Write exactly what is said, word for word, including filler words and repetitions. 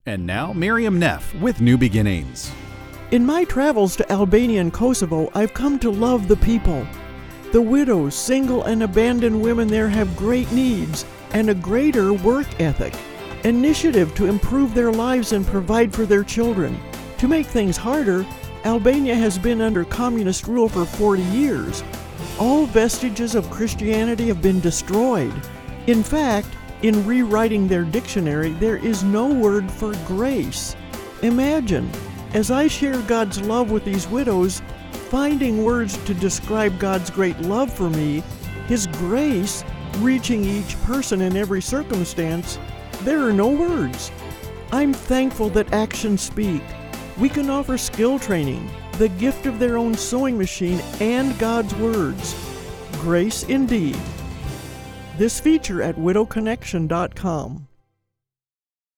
And now, Miriam Neff with New Beginnings. In my travels to Albania and Kosovo, I've come to love the people. The widows, single and abandoned women there have great needs and a greater work ethic, initiative to improve their lives and provide for their children. To make things harder, Albania has been under communist rule for forty years. All vestiges of Christianity have been destroyed. In fact, in rewriting their dictionary, there is no word for grace. Imagine, as I share God's love with these widows, finding words to describe God's great love for me, His grace reaching each person in every circumstance, there are no words. I'm thankful that actions speak. We can offer skill training, the gift of their own sewing machine, and God's words. Grace indeed. This feature at widow connection dot com.